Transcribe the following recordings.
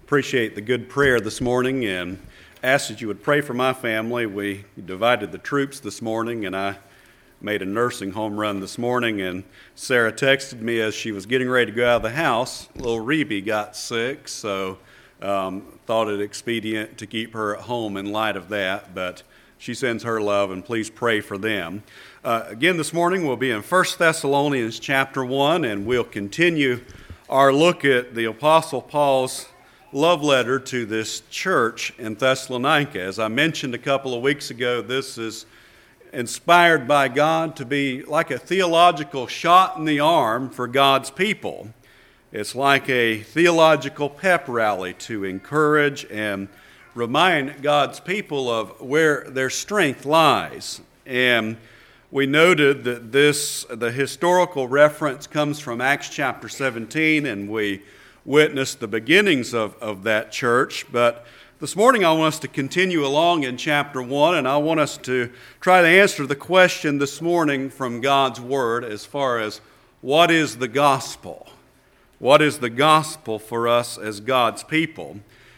appreciate the good prayer this morning and ask that you would pray for my family. We divided the troops this morning, and I made a nursing home run this morning, and Sarah texted me as she was getting ready to go out of the house. Little Reby got sick, so thought it expedient to keep her at home in light of that, but she sends her love, and please pray for them. Again, this morning we'll be in 1 Thessalonians chapter 1, and we'll continue our look at the Apostle Paul's love letter to this church in Thessalonica. As I mentioned a couple of weeks ago, this is inspired by God to be like a theological shot in the arm for God's people. It's like a theological pep rally to encourage and remind God's people of where their strength lies. And we noted that the historical reference comes from Acts chapter 17, and we witnessed the beginnings of that church. But this morning I want us to continue along in chapter 1, and I want us to try to answer the question this morning from God's Word as far as what is the gospel? What is the gospel for us as God's people?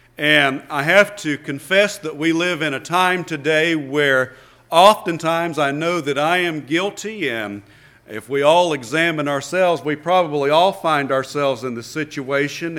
And I have to confess that we live in a time today where oftentimes I know that I am guilty, and if we all examine ourselves, we probably all find ourselves in the situation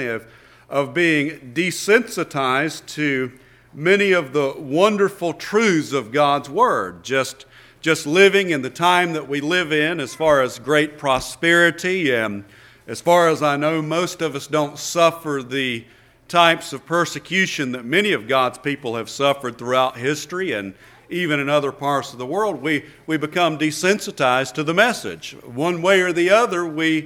of being desensitized to many of the wonderful truths of God's Word. Just living in the time that we live in as far as great prosperity, and as far as I know, most of us don't suffer the types of persecution that many of God's people have suffered throughout history, and even in other parts of the world, we become desensitized to the message. One way or the other, we're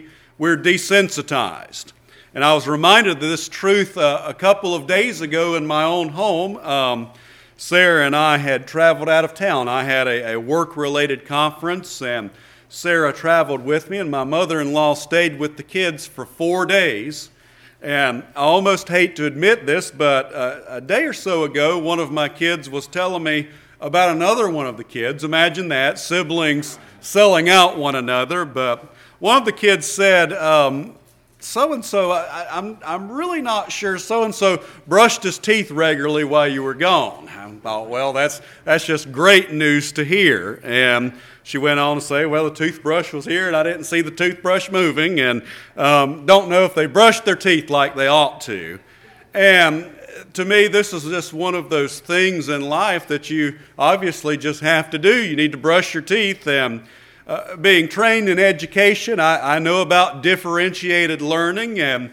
desensitized. And I was reminded of this truth a couple of days ago in my own home. Sarah and I had traveled out of town. I had a work-related conference, and Sarah traveled with me, and my mother-in-law stayed with the kids for 4 days. And I almost hate to admit this, but a day or so ago, one of my kids was telling me about another one of the kids. Imagine that, siblings selling out one another. But one of the kids said, so-and-so, I'm really not sure so-and-so brushed his teeth regularly while you were gone. I thought, well, that's just great news to hear. And she went on to say, well, the toothbrush was here and I didn't see the toothbrush moving, and don't know if they brushed their teeth like they ought to. And to me, this is just one of those things in life that you obviously just have to do. You need to brush your teeth. And being trained in education, I know about differentiated learning and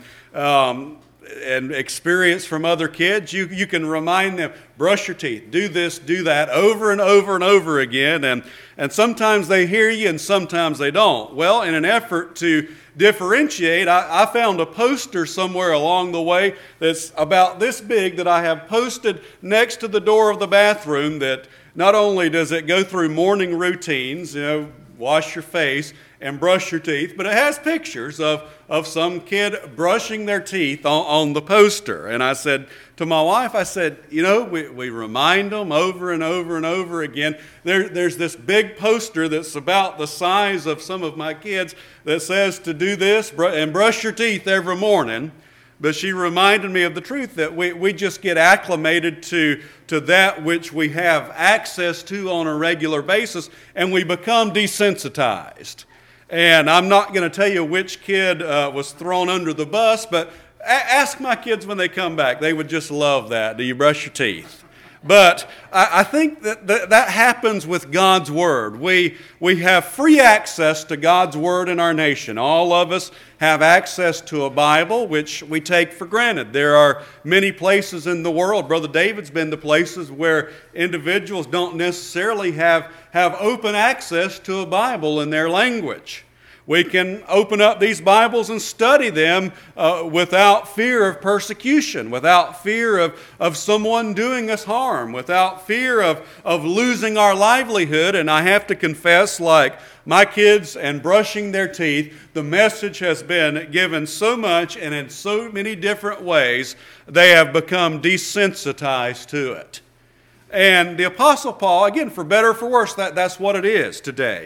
experience from other kids. You can remind them, brush your teeth, do this, do that, over and over and over again. And sometimes they hear you and sometimes they don't. Well, in an effort to differentiate, I found a poster somewhere along the way that's about this big that I have posted next to the door of the bathroom, that not only does it go through morning routines, wash your face and brush your teeth, but it has pictures of some kid brushing their teeth on the poster. And I said to my wife, I said, we remind them over and over and over again. There's this big poster that's about the size of some of my kids that says to do this and brush your teeth every morning. But she reminded me of the truth that we just get acclimated to that which we have access to on a regular basis, and we become desensitized. And I'm not going to tell you which kid was thrown under the bus, but ask my kids when they come back. They would just love that. Do you brush your teeth? But I think that happens with God's Word. We have free access to God's Word in our nation. All of us have access to a Bible, which we take for granted. There are many places in the world. Brother David's been to places where individuals don't necessarily have open access to a Bible in their language. We can open up these Bibles and study them without fear of persecution, without fear of someone doing us harm, without fear of losing our livelihood. And I have to confess, like my kids and brushing their teeth, the message has been given so much and in so many different ways, they have become desensitized to it. And the Apostle Paul, again, for better or for worse, that's what it is today.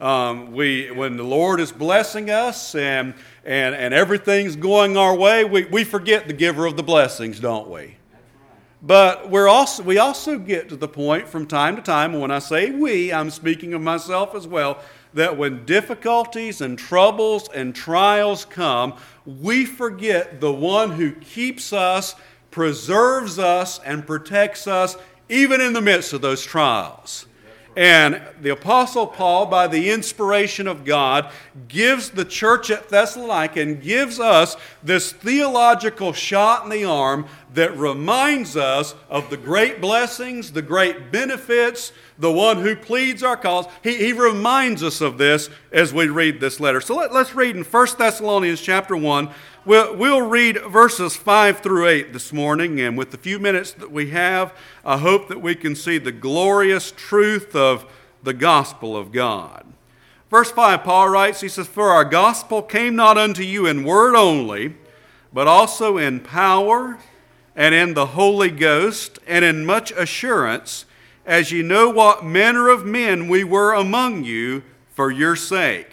When the Lord is blessing us and everything's going our way, we forget the giver of the blessings, don't we? But we also get to the point from time to time, and when I say we, I'm speaking of myself as well, that when difficulties and troubles and trials come, we forget the one who keeps us, preserves us, and protects us even in the midst of those trials. And the Apostle Paul, by the inspiration of God, gives the church at Thessalonica and gives us this theological shot in the arm that reminds us of the great blessings, the great benefits, the one who pleads our cause. He reminds us of this as we read this letter. So let's read in 1 Thessalonians chapter 1. We'll read verses 5 through 8 this morning, and with the few minutes that we have, I hope that we can see the glorious truth of the gospel of God. Verse 5, Paul writes, he says, "For our gospel came not unto you in word only, but also in power and in the Holy Ghost and in much assurance, as ye know what manner of men we were among you for your sake.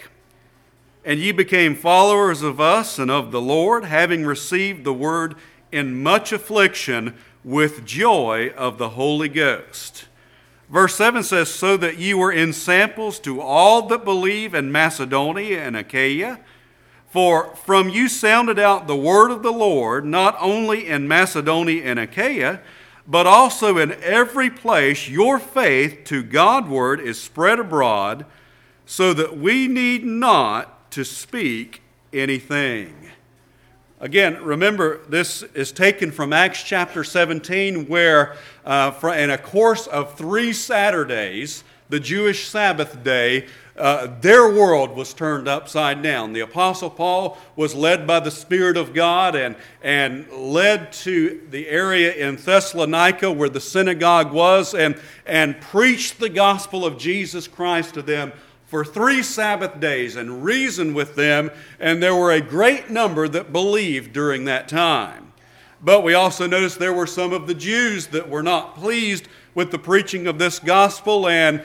And ye became followers of us and of the Lord, having received the word in much affliction with joy of the Holy Ghost." Verse 7 says, "So that ye were ensamples to all that believe in Macedonia and Achaia. For from you sounded out the word of the Lord, not only in Macedonia and Achaia, but also in every place your faith to Godward is spread abroad, so that we need not to speak anything." Again, remember, this is taken from Acts chapter 17, where in a course of 3 Saturdays, the Jewish Sabbath day, their world was turned upside down. The Apostle Paul was led by the Spirit of God and led to the area in Thessalonica where the synagogue was and preached the gospel of Jesus Christ to them for 3 Sabbath days and reasoned with them, and there were a great number that believed during that time. But we also notice there were some of the Jews that were not pleased with the preaching of this gospel and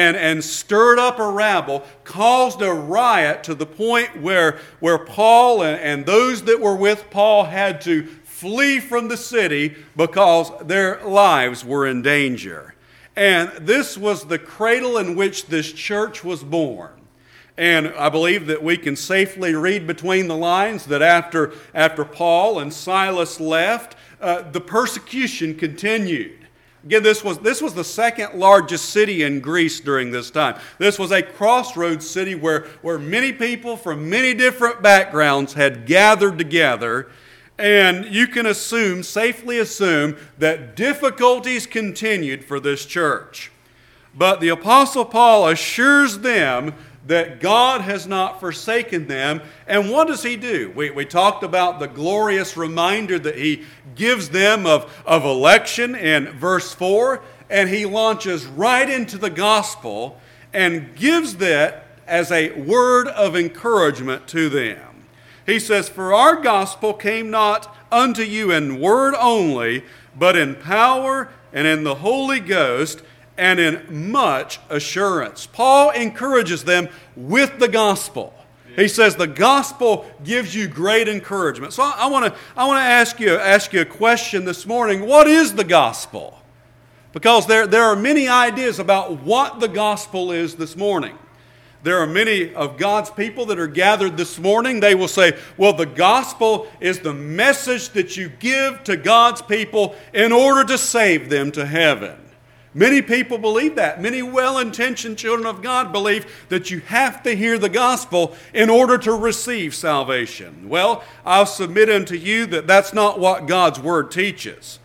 stirred up a rabble, caused a riot to the point where Paul and those that were with Paul had to flee from the city because their lives were in danger. And this was the cradle in which this church was born. And I believe that we can safely read between the lines that after Paul and Silas left, the persecution continued. Again, this was the second largest city in Greece during this time. This was a crossroads city where many people from many different backgrounds had gathered together. And you can safely assume that difficulties continued for this church. But the Apostle Paul assures them that God has not forsaken them. And what does he do? We talked about the glorious reminder that he gives them of election in verse 4. And he launches right into the gospel and gives that as a word of encouragement to them. He says, "For our gospel came not unto you in word only, but in power and in the Holy Ghost and in much assurance." Paul encourages them with the gospel. He says the gospel gives you great encouragement. So I want to ask you a question this morning. What is the gospel? Because there are many ideas about what the gospel is this morning. There are many of God's people that are gathered this morning. They will say, well, the gospel is the message that you give to God's people in order to save them to heaven. Many people believe that. Many well-intentioned children of God believe that you have to hear the gospel in order to receive salvation. Well, I'll submit unto you that that's not what God's word teaches.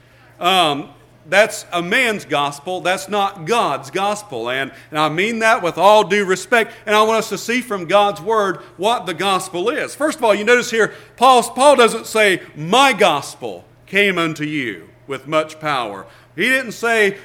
That's a man's gospel. That's not God's gospel. And I mean that with all due respect. And I want us to see from God's word what the gospel is. First of all, you notice here, Paul doesn't say, "My gospel came unto you with much power." He didn't say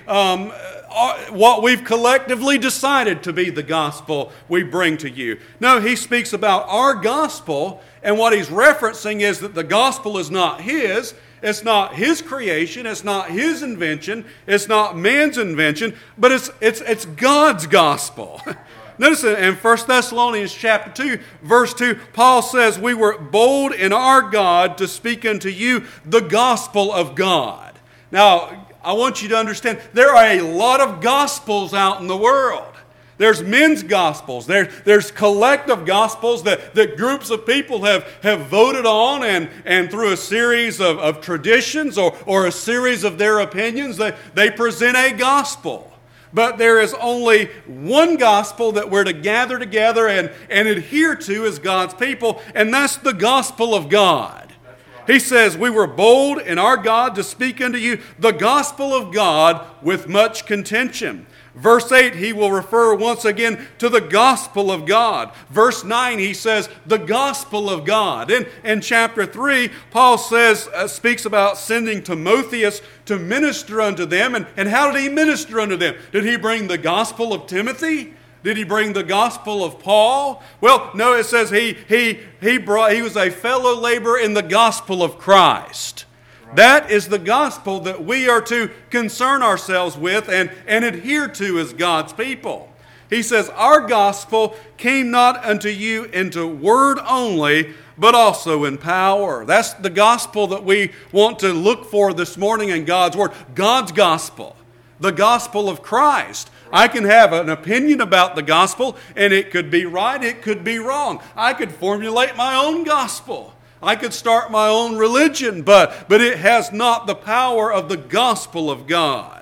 what we've collectively decided to be the gospel we bring to you. No, he speaks about our gospel, and what he's referencing is that the gospel is not his. It's not his creation. It's not his invention. It's not man's invention, but it's God's gospel. Notice in 1 Thessalonians chapter 2, verse 2, Paul says, we were bold in our God to speak unto you the gospel of God. Now, I want you to understand, there are a lot of gospels out in the world. There's men's gospels. There's collective gospels that groups of people have voted on, and through a series of traditions or a series of their opinions, they present a gospel. But there is only one gospel that we're to gather together and adhere to as God's people, and that's the gospel of God. He says, we were bold in our God to speak unto you the gospel of God with much contention. Verse 8, he will refer once again to the gospel of God. Verse 9, he says, the gospel of God. In chapter 3, Paul speaks about sending Timotheus to minister unto them. And how did he minister unto them? Did he bring the gospel of Timothy? Did he bring the gospel of Paul? Well, no, it says he was a fellow laborer in the gospel of Christ. That is the gospel that we are to concern ourselves with and adhere to as God's people. He says, our gospel came not unto you into word only, but also in power. That's the gospel that we want to look for this morning in God's word. God's gospel, the gospel of Christ. I can have an opinion about the gospel, and it could be right, it could be wrong. I could formulate my own gospel. I could start my own religion, but it has not the power of the gospel of God.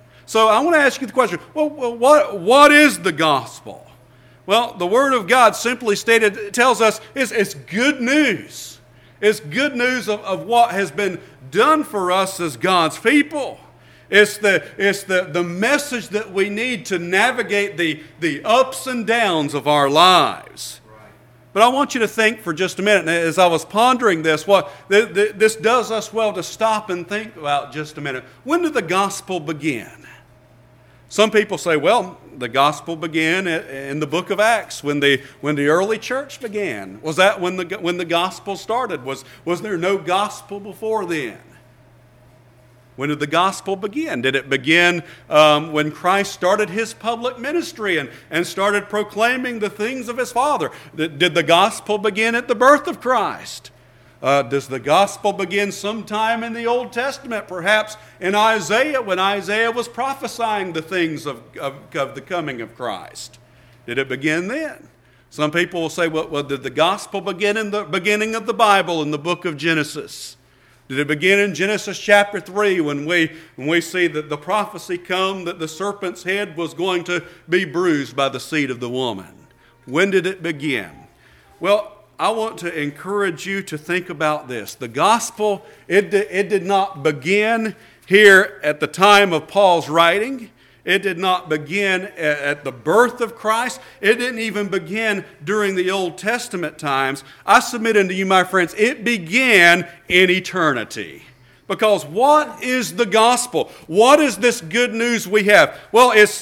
So I want to ask you the question, well, what is the gospel? Well, the Word of God, simply stated, tells us it's good news. It's good news of what has been done for us as God's people. It's the message that we need to navigate the ups and downs of our lives. But I want you to think for just a minute, as I was pondering this, this does us well to stop and think about just a minute. When did the gospel begin? Some people say, well, the gospel began in the book of Acts when the early church began. Was that when the gospel started? Was there no gospel before then? When did the gospel begin? Did it begin when Christ started his public ministry and started proclaiming the things of his Father? Did the gospel begin at the birth of Christ? Does the gospel begin sometime in the Old Testament, perhaps in Isaiah, when Isaiah was prophesying the things of the coming of Christ? Did it begin then? Some people will say, well, did the gospel begin in the beginning of the Bible, in the book of Genesis? Did it begin in Genesis chapter 3 when we see that the prophecy come that the serpent's head was going to be bruised by the seed of the woman? When did it begin? Well, I want to encourage you to think about this. The gospel, it did not begin here at the time of Paul's writing. It did not begin at the birth of Christ. It didn't even begin during the Old Testament times. I submit unto you, my friends, it began in eternity. Because what is the gospel? What is this good news we have? Well, it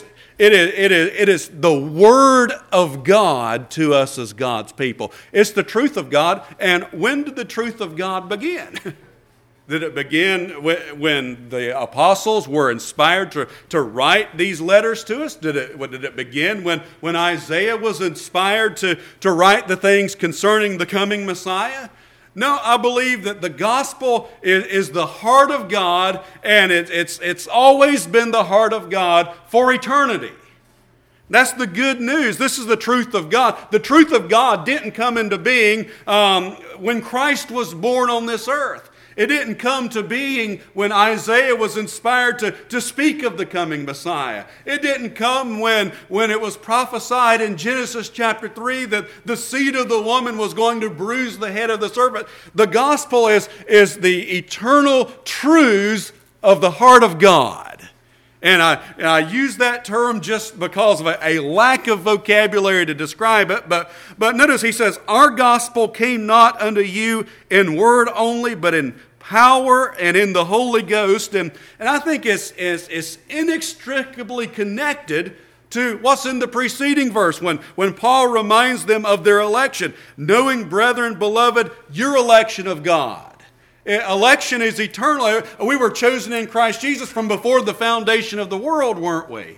is the Word of God to us as God's people. It's the truth of God. And when did the truth of God begin? Did it begin when the apostles were inspired to write these letters to us? Did it begin when Isaiah was inspired to write the things concerning the coming Messiah? No, I believe that the gospel is the heart of God, and it's always been the heart of God for eternity. That's the good news. This is the truth of God. The truth of God didn't come into being when Christ was born on this earth. It didn't come to being when Isaiah was inspired to speak of the coming Messiah. It didn't come when it was prophesied in Genesis chapter 3 that the seed of the woman was going to bruise the head of the serpent. The gospel is the eternal truths of the heart of God. And I use that term just because of a lack of vocabulary to describe it. But notice he says, our gospel came not unto you in word only, but in power and in the Holy Ghost. And I think it's inextricably connected to what's in the preceding verse when Paul reminds them of their election. Knowing, brethren, beloved, your election of God. Election is eternal. We were chosen in Christ Jesus from before the foundation of the world, weren't we?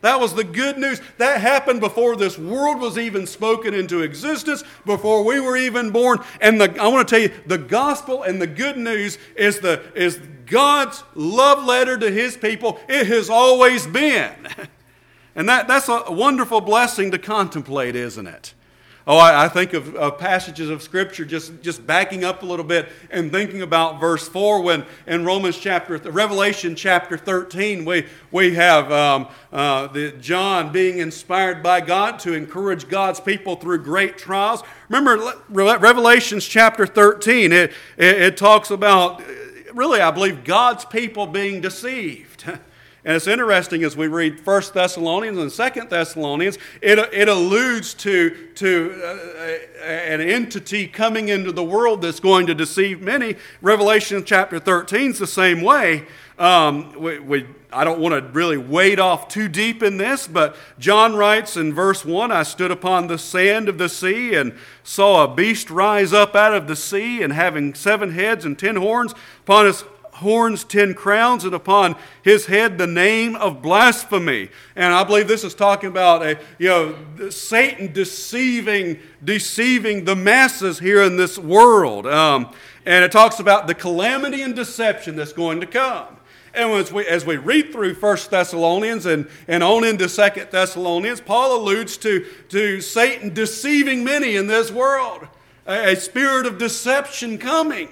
That was the good news. That happened before this world was even spoken into existence, before we were even born. And I want to tell you, the gospel and the good news is God's love letter to His people. It has always been. And that's a wonderful blessing to contemplate, isn't it? Oh, I think of passages of Scripture just backing up a little bit and thinking about verse 4 when in Revelation chapter 13 we have John being inspired by God to encourage God's people through great trials. Remember Revelation chapter 13, it talks about, really I believe, God's people being deceived. And it's interesting as we read 1 Thessalonians and 2 Thessalonians, it alludes to an entity coming into the world that's going to deceive many. Revelation chapter 13 is the same way. I don't want to really wade off too deep in this, but John writes in verse 1, I stood upon the sand of the sea and saw a beast rise up out of the sea, and having 7 heads and 10 horns, upon his horns 10 crowns, and upon his head the name of blasphemy. And I believe this is talking about Satan deceiving the masses here in this world. And it talks about the calamity and deception that's going to come. And as we read through 1 Thessalonians and on into 2 Thessalonians, Paul alludes to Satan deceiving many in this world. A spirit of deception coming.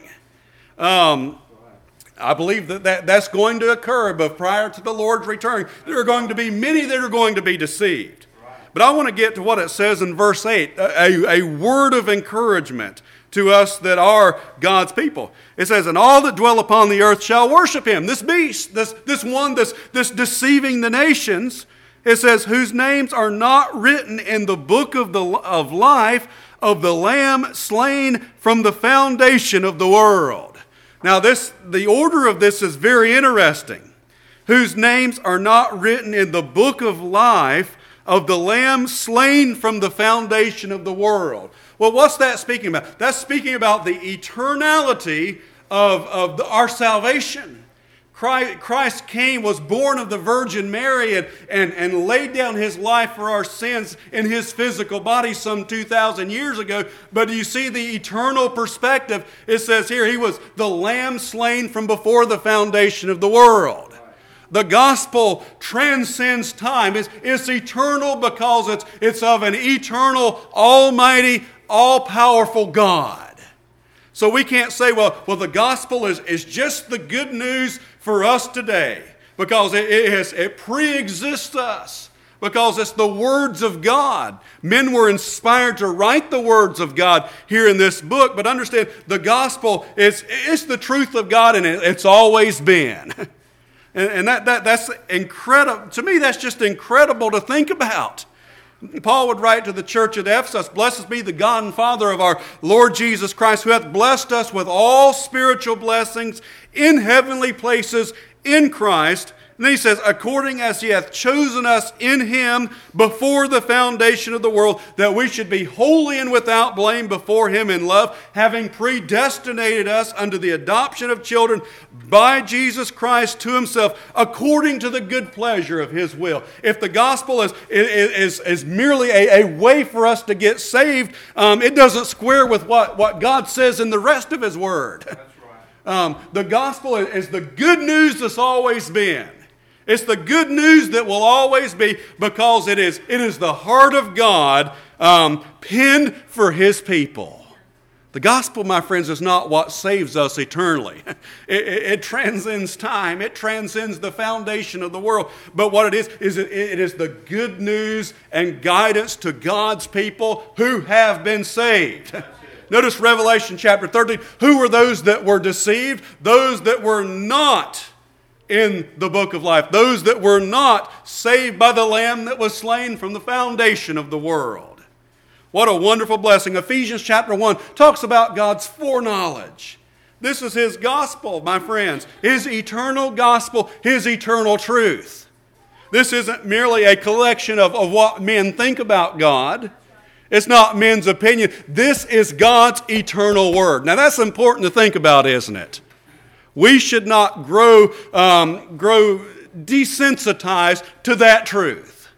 I believe that's going to occur, but prior to the Lord's return, there are going to be many that are going to be deceived. But I want to get to what it says in verse 8, a word of encouragement to us that are God's people. It says, and all that dwell upon the earth shall worship him. This beast, this one that's deceiving the nations, it says, whose names are not written in the book of life of the Lamb slain from the foundation of the world. Now the order of this is very interesting. Whose names are not written in the book of life of the Lamb slain from the foundation of the world. Well, what's that speaking about? That's speaking about the eternality of our salvation. Christ came, was born of the Virgin Mary, and laid down His life for our sins in His physical body some 2,000 years ago. But do you see the eternal perspective? It says here, He was the Lamb slain from before the foundation of the world. The gospel transcends time. It's eternal because it's of an eternal, almighty, all-powerful God. So we can't say, well, the gospel is just the good news for us today, because it pre-exists us, because it's the words of God. Men were inspired to write the words of God here in this book, but understand the gospel it's the truth of God, and it's always been. And that's incredible. To me, that's just incredible to think about. Paul would write to the church at Ephesus, blessed be the God and Father of our Lord Jesus Christ, who hath blessed us with all spiritual blessings in heavenly places in Christ. And then he says, according as He hath chosen us in Him before the foundation of the world, that we should be holy and without blame before Him in love, having predestinated us unto the adoption of children by Jesus Christ to Himself, according to the good pleasure of His will. If the gospel is merely a way for us to get saved, it doesn't square with what God says in the rest of His Word. That's right. The gospel is the good news that's always been. It's the good news that will always be, because it is the heart of God penned for His people. The gospel, my friends, is not what saves us eternally. It transcends time. It transcends the foundation of the world. But what it is the good news and guidance to God's people who have been saved. Notice Revelation chapter 13. Who were those that were deceived? Those that were not in the book of life. Those that were not saved by the Lamb that was slain from the foundation of the world. What a wonderful blessing. Ephesians chapter 1 talks about God's foreknowledge. This is His gospel, my friends. His eternal gospel, His eternal truth. This isn't merely a collection of what men think about God. It's not men's opinion. This is God's eternal word. Now that's important to think about, isn't it? We should not grow desensitized to that truth.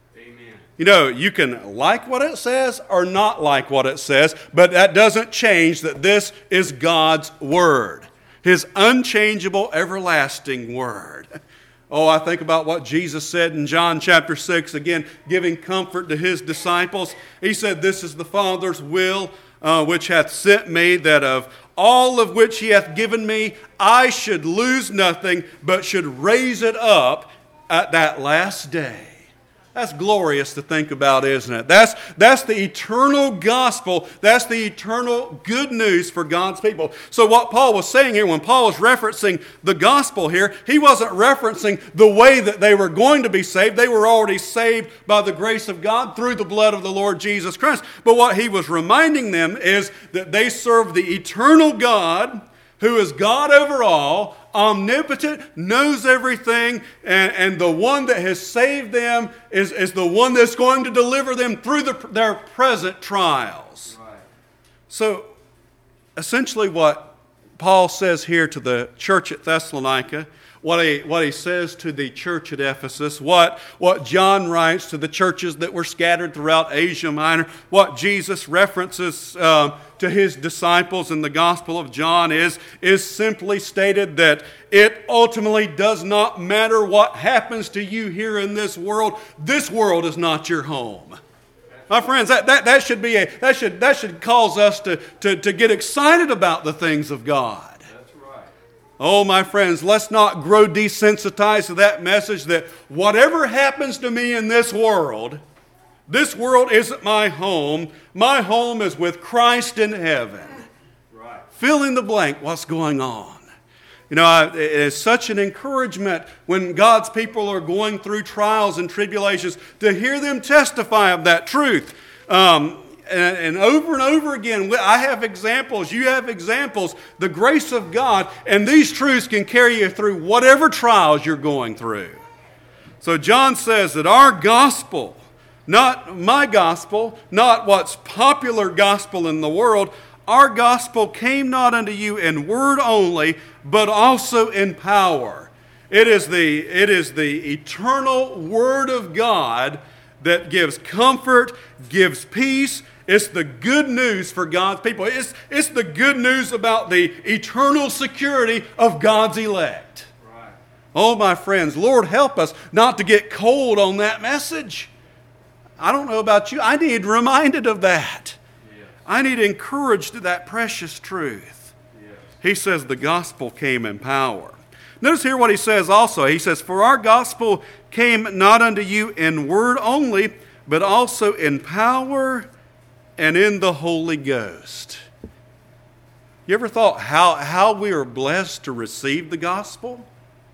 You know, you can like what it says or not like what it says, but that doesn't change that this is God's Word, His unchangeable, everlasting Word. Oh, I think about what Jesus said in John chapter 6, again, giving comfort to His disciples. He said, "This is the Father's will, which hath sent me, that of all of which He hath given me, I should lose nothing, but should raise it up at that last day." That's glorious to think about, isn't it? That's the eternal gospel. That's the eternal good news for God's people. So what Paul was saying here, when Paul was referencing the gospel here, he wasn't referencing the way that they were going to be saved. They were already saved by the grace of God through the blood of the Lord Jesus Christ. But what he was reminding them is that they serve the eternal God, who is God over all, omnipotent, knows everything, and the one that has saved them is the one that's going to deliver them through their present trials. Right. So, essentially what Paul says here to the church at Thessalonica, what he says to the church at Ephesus, what John writes to the churches that were scattered throughout Asia Minor, what Jesus references to his disciples in the Gospel of John is simply stated that it ultimately does not matter what happens to you here in this world. This world is not your home. My friends, that should cause us to get excited about the things of God. Oh, my friends, let's not grow desensitized to that message that whatever happens to me in this world isn't my home. My home is with Christ in heaven. Right. Fill in the blank, what's going on? You know, it is such an encouragement when God's people are going through trials and tribulations to hear them testify of that truth. And over again, I have examples, you have examples, the grace of God, and these truths can carry you through whatever trials you're going through. So John says that our gospel, not my gospel, not what's popular gospel in the world, our gospel came not unto you in word only, but also in power. It is the eternal Word of God that gives comfort, gives peace. It's the good news for God's people. It's the good news about the eternal security of God's elect. Right. Oh, my friends, Lord, help us not to get cold on that message. I don't know about you. I need reminded of that. Yes. I need encouraged to that precious truth. Yes. He says the gospel came in power. Notice here what he says also. He says, "For our gospel came not unto you in word only, but also in power and in the Holy Ghost." You ever thought how we are blessed to receive the gospel?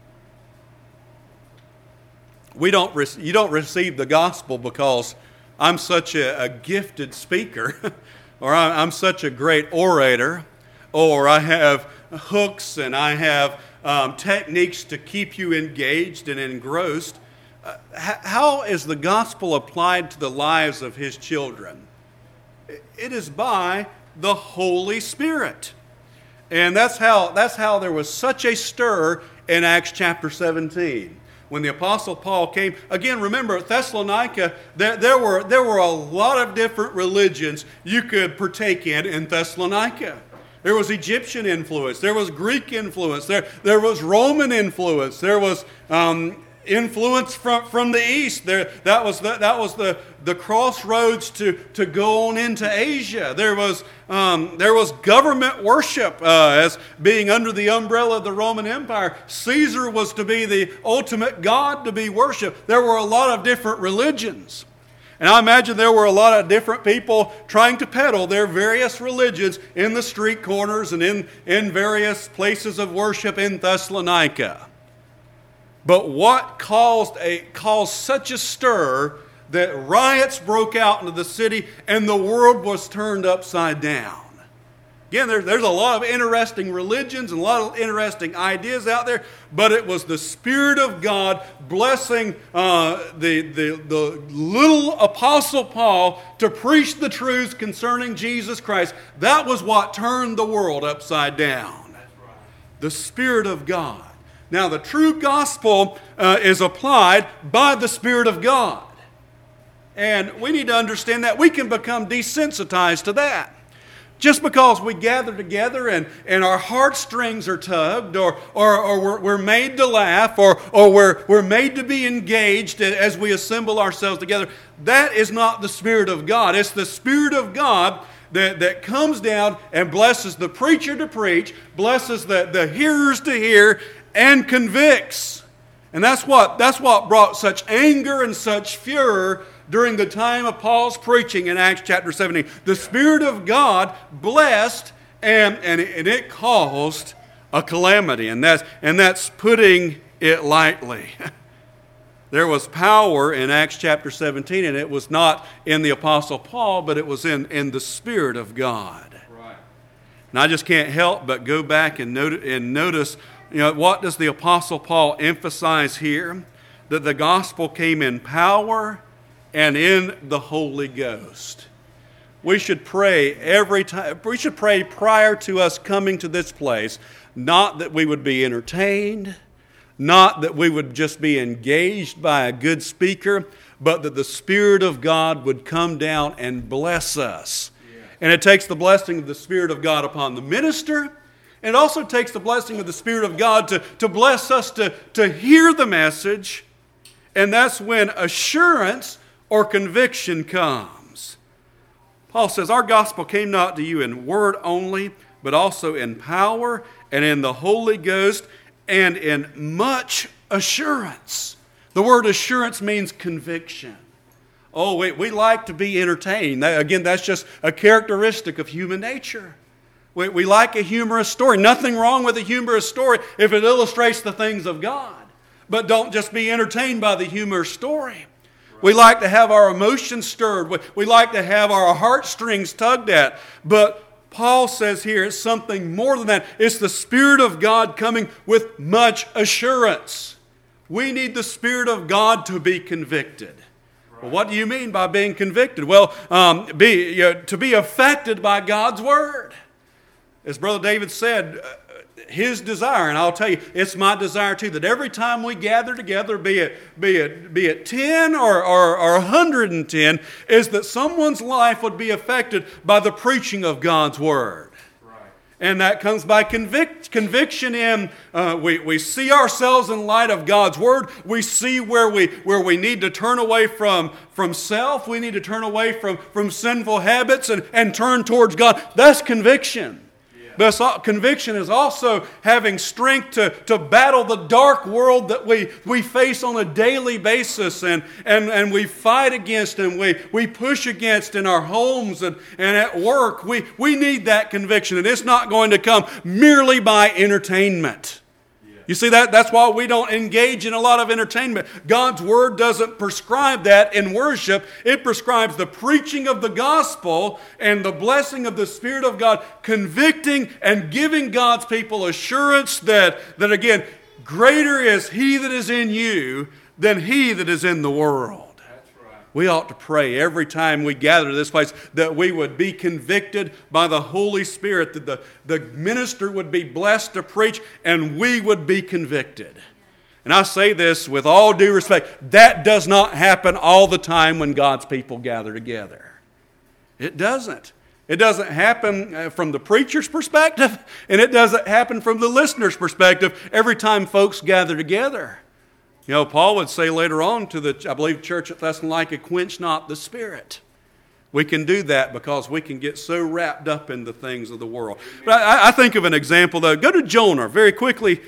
You don't receive the gospel because I'm such a gifted speaker, or I'm such a great orator, or I have hooks and I have techniques to keep you engaged and engrossed. How is the gospel applied to the lives of His children? It is by the Holy Spirit. And that's how there was such a stir in Acts chapter 17. When the Apostle Paul came, again, remember at Thessalonica, there were a lot of different religions you could partake in Thessalonica. There was Egyptian influence. There was Greek influence. There was Roman influence. There was influence from the east. That was the crossroads to go on into Asia. There was government worship as being under the umbrella of the Roman Empire. Caesar was to be the ultimate God to be worshipped. There were a lot of different religions. And I imagine there were a lot of different people trying to peddle their various religions in the street corners and in various places of worship in Thessalonica. But what caused such a stir that riots broke out into the city and the world was turned upside down? Again, there's a lot of interesting religions and a lot of interesting ideas out there, but it was the Spirit of God blessing the little Apostle Paul to preach the truths concerning Jesus Christ. That was what turned the world upside down. The Spirit of God. Now, the true gospel is applied by the Spirit of God. And we need to understand that we can become desensitized to that. Just because we gather together and our heartstrings are tugged, or we're made to laugh, or we're made to be engaged as we assemble ourselves together, that is not the Spirit of God. It's the Spirit of God that comes down and blesses the preacher to preach, blesses the hearers to hear, and convicts. And that's what brought such anger and such furor during the time of Paul's preaching in Acts chapter 17. The Spirit of God blessed, and it caused a calamity. And that's putting it lightly. There was power in Acts chapter 17, and it was not in the Apostle Paul, but it was in the Spirit of God. Right. And I just can't help but go back and notice, what does the Apostle Paul emphasize here? That the gospel came in power and in the Holy Ghost. We should pray every time. We should pray prior to us coming to this place, not that we would be entertained, not that we would just be engaged by a good speaker, but that the Spirit of God would come down and bless us. Yeah. And it takes the blessing of the Spirit of God upon the minister, and it also takes the blessing of the Spirit of God to bless us to hear the message, and that's when assurance or conviction comes. Paul says, our gospel came not to you in word only, but also in power and in the Holy Ghost and in much assurance. The word assurance means conviction. Oh, we like to be entertained. Again, that's just a characteristic of human nature. We like a humorous story. Nothing wrong with a humorous story if it illustrates the things of God. But don't just be entertained by the humorous story. We like to have our emotions stirred. We like to have our heartstrings tugged at. But Paul says here it's something more than that. It's the Spirit of God coming with much assurance. We need the Spirit of God to be convicted. Well, what do you mean by being convicted? Well, to be affected by God's Word. As Brother David said, his desire, and I'll tell you, it's my desire too, that every time we gather together, be it 10 or 110, is that someone's life would be affected by the preaching of God's Word. Right. And that comes by conviction in, we see ourselves in light of God's Word. We see where we need to turn away from self. We need to turn away from sinful habits and turn towards God. That's conviction. But conviction is also having strength to battle the dark world that we face on a daily basis and we fight against and we push against in our homes and at work. We need that conviction, and it's not going to come merely by entertainment. You see, that's why we don't engage in a lot of entertainment. God's Word doesn't prescribe that in worship. It prescribes the preaching of the gospel and the blessing of the Spirit of God, convicting and giving God's people assurance that again, greater is He that is in you than he that is in the world. We ought to pray every time we gather to this place that we would be convicted by the Holy Spirit, that the minister would be blessed to preach, and we would be convicted. And I say this with all due respect, that does not happen all the time when God's people gather together. It doesn't. It doesn't happen from the preacher's perspective, and it doesn't happen from the listener's perspective every time folks gather together. You know, Paul would say later on to the, I believe, church at Thessalonica, quench not the Spirit. We can do that because we can get so wrapped up in the things of the world. But I think of an example, though. Go to Jonah very quickly.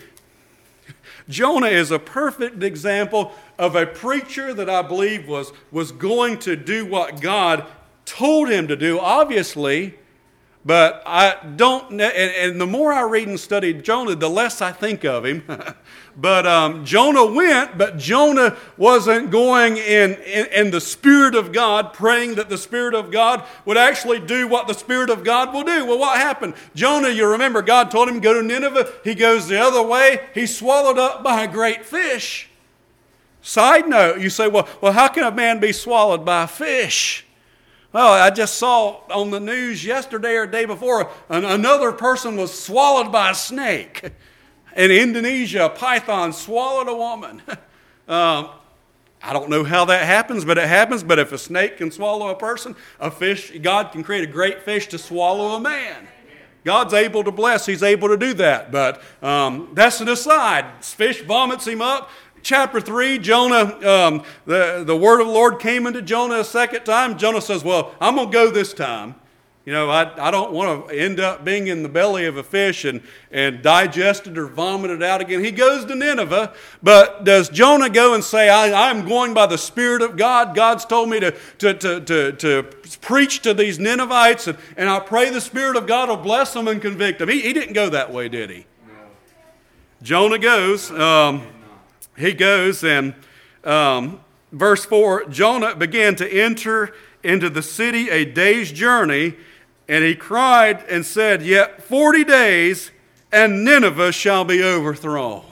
Jonah is a perfect example of a preacher that I believe was going to do what God told him to do, obviously. But I don't, and the more I read and study Jonah, the less I think of him. But Jonah went, but Jonah wasn't going in the Spirit of God, praying that the Spirit of God would actually do what the Spirit of God will do. Well, what happened? Jonah, you remember, God told him to go to Nineveh. He goes the other way. He's swallowed up by a great fish. Side note, you say, well, how can a man be swallowed by a fish? Well, I just saw on the news yesterday or the day before, another person was swallowed by a snake. In Indonesia, a python swallowed a woman. I don't know how that happens, but it happens. But if a snake can swallow a person, a fish, God can create a great fish to swallow a man. God's able to bless. He's able to do that. But that's an aside. Fish vomits him up. Chapter 3, Jonah, the word of the Lord came into Jonah a second time. Jonah says, well, I'm going to go this time. You know, I don't want to end up being in the belly of a fish and digested or vomited out again. He goes to Nineveh, but does Jonah go and say, I'm going by the Spirit of God? God's told me to preach to these Ninevites, and I pray the Spirit of God will bless them and convict them. He didn't go that way, did he? No. Jonah goes. He goes, and verse 4, Jonah began to enter into the city a day's journey, and he cried and said, yet 40 days, and Nineveh shall be overthrown.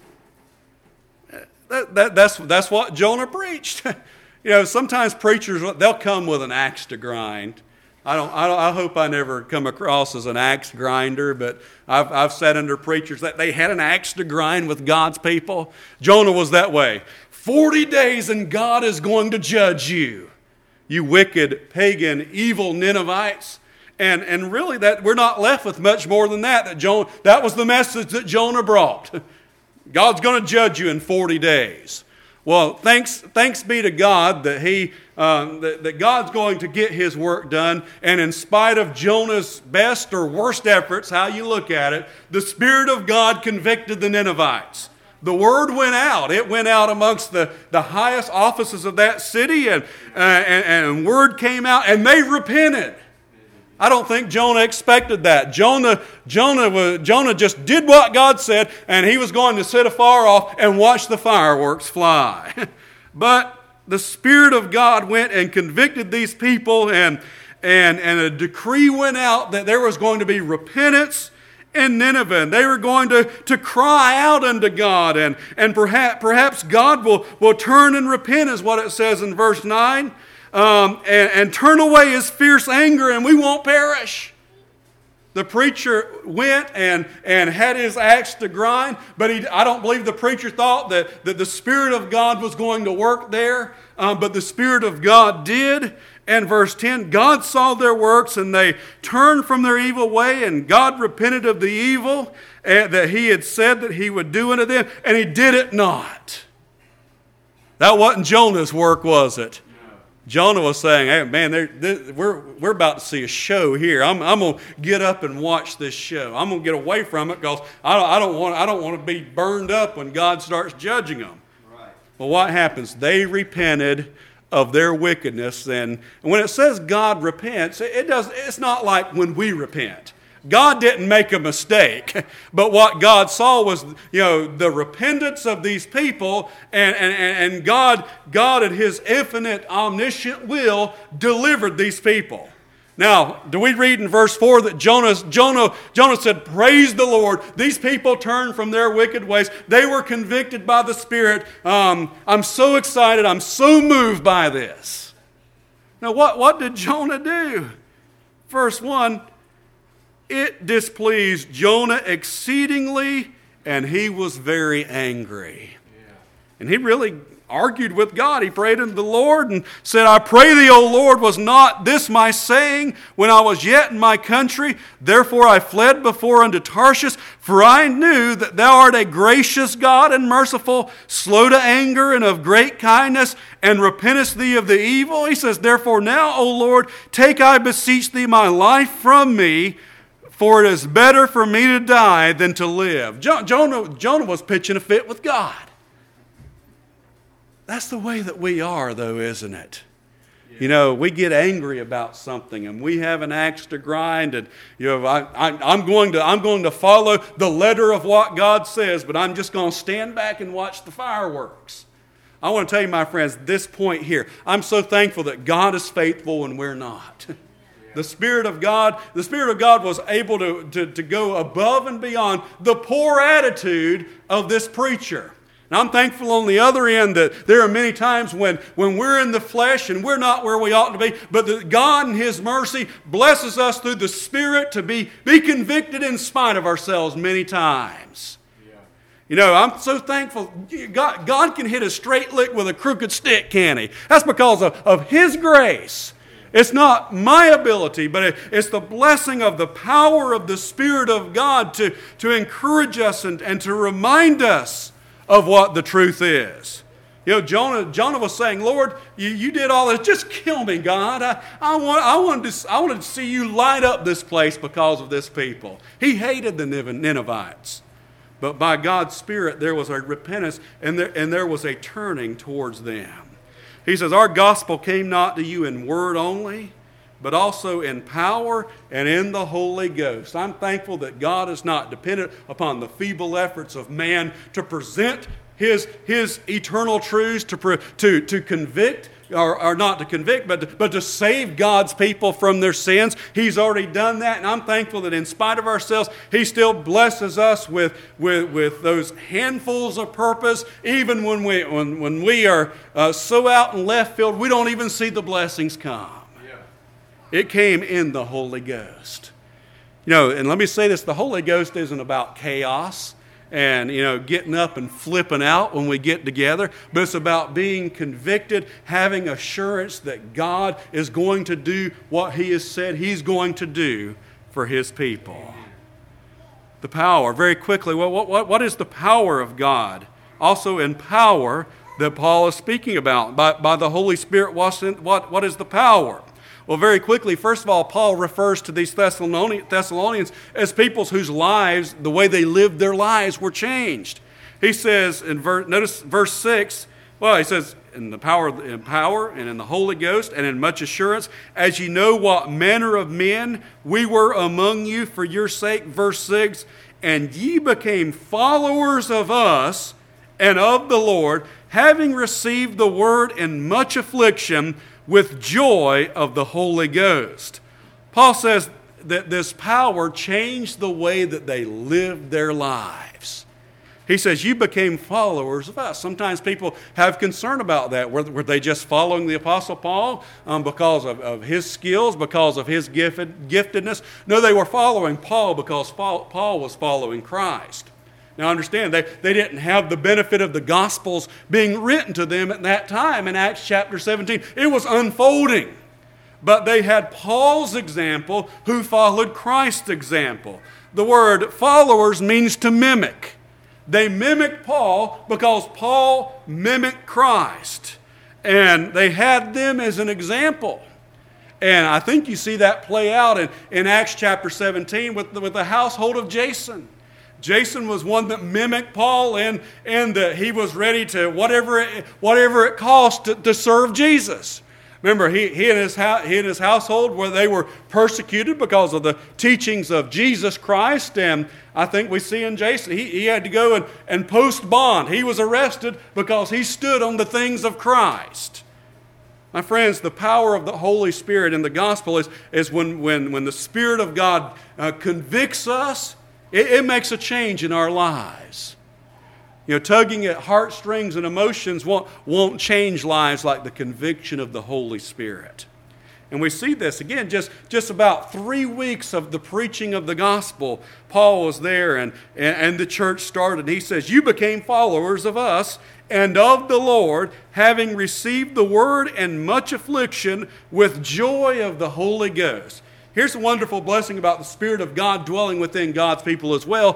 That's what Jonah preached. You know, sometimes preachers, they'll come with an axe to grind. I hope I never come across as an axe grinder, but I've sat under preachers that they had an axe to grind with God's people. Jonah was that way. 40 days and God is going to judge you, you wicked, pagan, evil Ninevites. And really that we're not left with much more than that. That was the message that Jonah brought. God's going to judge you in 40 days. Well, thanks be to God that that God's going to get His work done. And in spite of Jonah's best or worst efforts, how you look at it, the Spirit of God convicted the Ninevites. The word went out. It went out amongst the highest offices of that city, and word came out, and they repented. I don't think Jonah expected that. Jonah just did what God said, and he was going to sit afar off and watch the fireworks fly. But the Spirit of God went and convicted these people, and a decree went out that there was going to be repentance in Nineveh. And they were going to cry out unto God, and perhaps God will turn and repent, is what it says in verse 9. And turn away His fierce anger, and we won't perish. The preacher went and had his axe to grind, but I don't believe the preacher thought that the Spirit of God was going to work there, but the Spirit of God did. And verse 10, God saw their works, and they turned from their evil way, and God repented of the evil that He had said that He would do unto them, and He did it not. That wasn't Jonah's work, was it? Jonah was saying, hey, man, we're about to see a show here. I'm going to get up and watch this show. I'm going to get away from it because I don't want to be burned up when God starts judging them. Right. Well, what happens? They repented of their wickedness. And when it says God repents, it's not like when we repent. God didn't make a mistake, but what God saw was, the repentance of these people, and God at His infinite, omniscient will delivered these people. Now, do we read in verse 4 that Jonah said, praise the Lord, these people turned from their wicked ways. They were convicted by the Spirit. I'm so excited. I'm so moved by this. Now, what did Jonah do? Verse 1, it displeased Jonah exceedingly, and he was very angry. Yeah. And he really argued with God. He prayed unto the Lord and said, I pray thee, O Lord, was not this my saying when I was yet in my country? Therefore I fled before unto Tarshish, for I knew that thou art a gracious God and merciful, slow to anger and of great kindness, and repentest thee of the evil. He says, therefore now, O Lord, take, I beseech thee, my life from me, for it is better for me to die than to live. Jonah was pitching a fit with God. That's the way that we are, though, isn't it? Yeah. We get angry about something, and we have an axe to grind, and I'm going to follow the letter of what God says, but I'm just going to stand back and watch the fireworks. I want to tell you, my friends, this point here, I'm so thankful that God is faithful and we're not. The Spirit of God was able to go above and beyond the poor attitude of this preacher. And I'm thankful on the other end that there are many times when we're in the flesh and we're not where we ought to be, but that God in His mercy blesses us through the Spirit to be convicted in spite of ourselves many times. Yeah. You know, I'm so thankful. God can hit a straight lick with a crooked stick, can He? That's because of His grace. It's not my ability, but it's the blessing of the power of the Spirit of God to encourage us and to remind us of what the truth is. You know, Jonah was saying, Lord, you did all this. Just kill me, God. I wanted to see you light up this place because of this people. He hated the Ninevites. But by God's Spirit, there was a repentance and there was a turning towards them. He says, our gospel came not to you in word only, but also in power and in the Holy Ghost. I'm thankful that God is not dependent upon the feeble efforts of man to present His eternal truths, to convict, or not to convict, but to save God's people from their sins. He's already done that, and I'm thankful that in spite of ourselves, He still blesses us with those handfuls of purpose. Even when we are so out in left field, we don't even see the blessings come. Yeah. It came in the Holy Ghost. You know, and let me say this, the Holy Ghost isn't about chaos and, you know, getting up and flipping out when we get together. But it's about being convicted, having assurance that God is going to do what He has said He's going to do for His people. The power, very quickly, what is the power of God? Also in power that Paul is speaking about. By the Holy Spirit, what is the power? Well, very quickly, first of all, Paul refers to these Thessalonians as peoples whose lives, the way they lived their lives, were changed. He says, notice verse 6, well, he says, in power and in the Holy Ghost and in much assurance, as ye know what manner of men we were among you for your sake. Verse 6, and ye became followers of us and of the Lord, having received the word in much affliction, with joy of the Holy Ghost. Paul says that this power changed the way that they lived their lives. He says, you became followers of us. Sometimes people have concern about that. Were they just following the Apostle Paul because of his skills, because of his giftedness? No, they were following Paul because Paul was following Christ. Now understand, they didn't have the benefit of the Gospels being written to them at that time in Acts chapter 17. It was unfolding. But they had Paul's example who followed Christ's example. The word followers means to mimic. They mimicked Paul because Paul mimicked Christ. And they had them as an example. And I think you see that play out in Acts chapter 17 with the household of Jason. Jason was one that mimicked Paul and that he was ready to, whatever it cost, to serve Jesus. Remember, he and his household, where they were persecuted because of the teachings of Jesus Christ. And I think we see in Jason, he had to go and post bond. He was arrested because he stood on the things of Christ. My friends, the power of the Holy Spirit in the gospel is when the Spirit of God convicts us. It makes a change in our lives. You know, tugging at heartstrings and emotions won't change lives like the conviction of the Holy Spirit. And we see this, again, just about 3 weeks of the preaching of the gospel. Paul was there and the church started. He says, you became followers of us and of the Lord, having received the word and much affliction with joy of the Holy Ghost. Here's a wonderful blessing about the Spirit of God dwelling within God's people as well.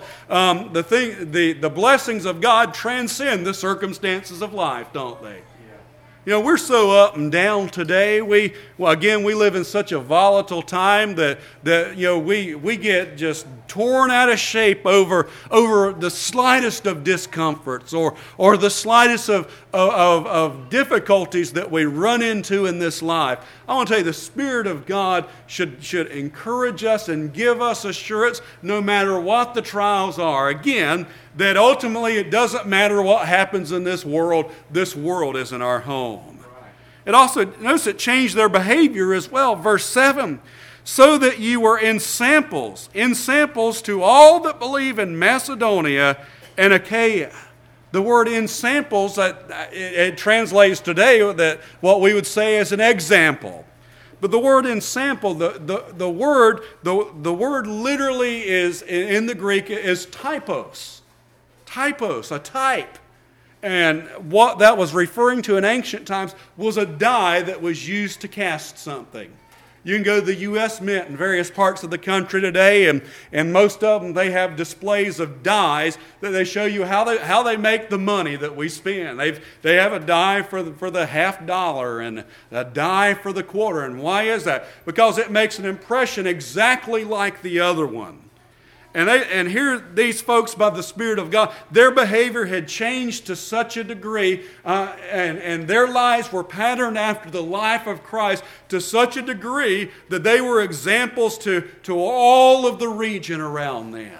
The blessings of God transcend the circumstances of life, don't they? You know, we're so up and down today. We live in such a volatile time that we get just torn out of shape over the slightest of discomforts or the slightest of difficulties that we run into in this life. I want to tell you, the Spirit of God should encourage us and give us assurance no matter what the trials are. Again, that ultimately it doesn't matter what happens in this world isn't our home. It also, notice it changed their behavior as well. Verse 7, so that you were in samples to all that believe in Macedonia and Achaia. The word in samples, it translates today that what we would say is an example. But the word in sample, the word literally is, in the Greek, is typos. typos, a type. And what that was referring to in ancient times was a die that was used to cast something. You can go to the U.S. Mint in various parts of the country today, and most of them, they have displays of dies that they show you how they make the money that we spend. They have a die for the $50 and a die for the quarter. And why is that? Because it makes an impression exactly like the other one. And here, these folks, by the Spirit of God, their behavior had changed to such a degree, and their lives were patterned after the life of Christ to such a degree that they were examples to all of the region around them.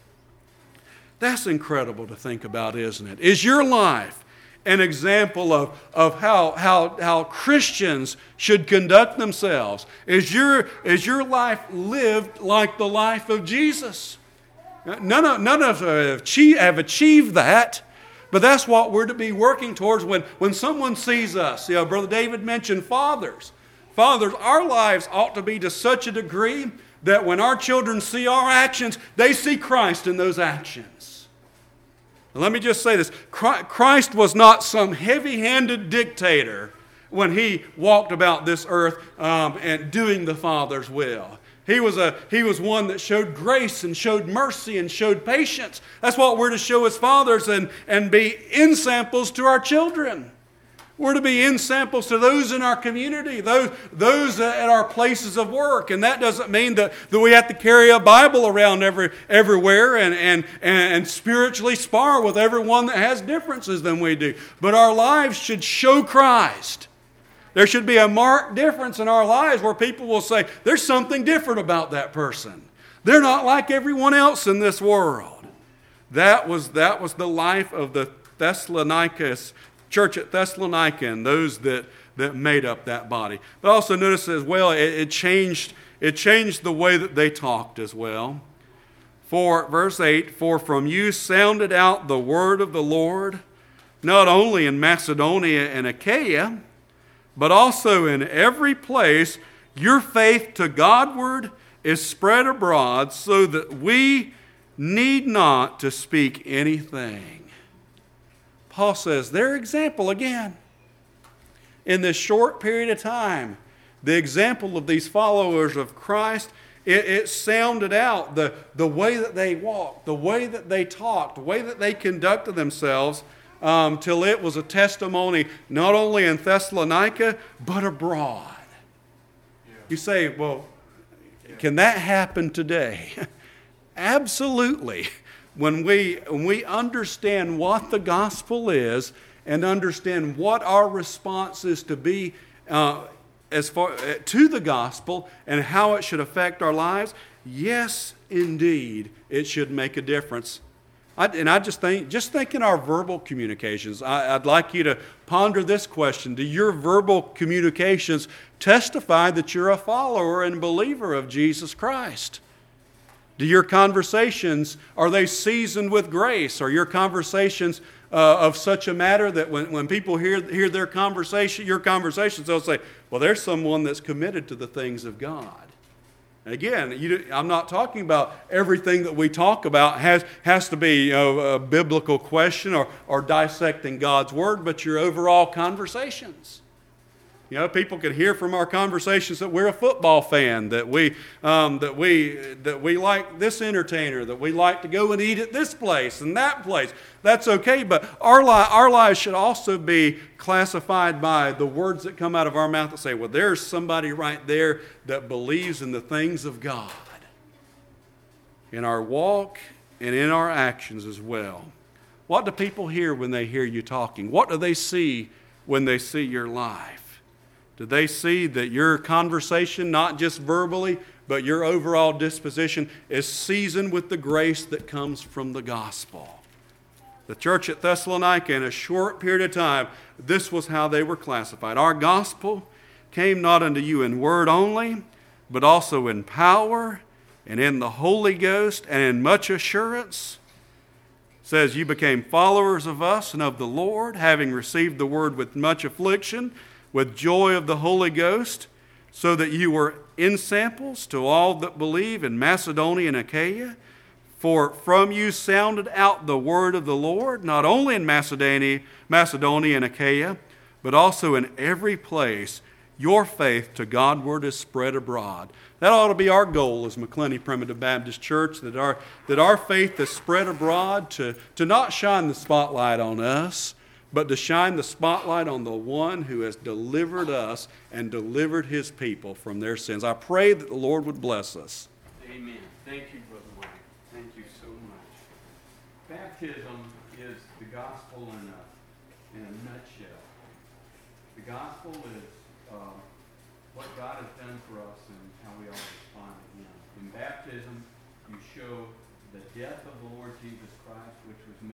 That's incredible to think about, isn't it? Is your life an example of how Christians should conduct themselves? Is your life lived like the life of Jesus? None of us have achieved that, but that's what we're to be working towards when someone sees us. You know, Brother David mentioned fathers. Fathers, our lives ought to be to such a degree that when our children see our actions, they see Christ in those actions. Let me just say this. Christ was not some heavy-handed dictator when He walked about this earth and doing the Father's will. He was one that showed grace and showed mercy and showed patience. That's what we're to show as fathers and be ensamples to our children. We're to be ensamples to those in our community, those at our places of work. And that doesn't mean that we have to carry a Bible around everywhere and spiritually spar with everyone that has differences than we do. But our lives should show Christ. There should be a marked difference in our lives where people will say, there's something different about that person. They're not like everyone else in this world. That was the life of the church at Thessalonica and those that made up that body. But also notice as well, it changed the way that they talked as well. For verse 8, for from you sounded out the word of the Lord, not only in Macedonia and Achaia, but also in every place your faith to Godward is spread abroad, so that we need not to speak anything. Paul says, their example again. In this short period of time, the example of these followers of Christ, it sounded out the way that they walked, the way that they talked, the way that they conducted themselves, till it was a testimony not only in Thessalonica, but abroad. Yeah. You say, well, can that happen today? Absolutely. When we understand what the gospel is and understand what our response is to be as far to the gospel and how it should affect our lives, yes, indeed, it should make a difference. I just think in our verbal communications, I'd like you to ponder this question. Do your verbal communications testify that you're a follower and believer of Jesus Christ? Do your conversations, are they seasoned with grace? Are your conversations of such a matter that when people hear your conversations, they'll say, well, there's someone that's committed to the things of God. Again, I'm not talking about everything that we talk about has to be a biblical question or dissecting God's Word, but your overall conversations. You know, people can hear from our conversations that we're a football fan, that we like this entertainer, that we like to go and eat at this place and that place. That's okay, but our lives should also be classified by the words that come out of our mouth that say, well, there's somebody right there that believes in the things of God. In our walk and in our actions as well. What do people hear when they hear you talking? What do they see when they see your life? Do they see that your conversation, not just verbally, but your overall disposition is seasoned with the grace that comes from the gospel? The church at Thessalonica, in a short period of time, this was how they were classified. Our gospel came not unto you in word only, but also in power and in the Holy Ghost and in much assurance. It says, you became followers of us and of the Lord, having received the word with much affliction, with joy of the Holy Ghost, so that you were ensamples to all that believe in Macedonia and Achaia. For from you sounded out the word of the Lord, not only in Macedonia and Achaia, but also in every place. Your faith to Godward is spread abroad. That ought to be our goal as McClenny Primitive Baptist Church, that our faith is spread abroad to not shine the spotlight on us, but to shine the spotlight on the one who has delivered us and delivered his people from their sins. I pray that the Lord would bless us. Amen. Thank you, Brother Wayne. Thank you so much. Baptism is the gospel in a nutshell. The gospel is what God has done for us and how we all respond to Him. In baptism, you show the death of the Lord Jesus Christ, which was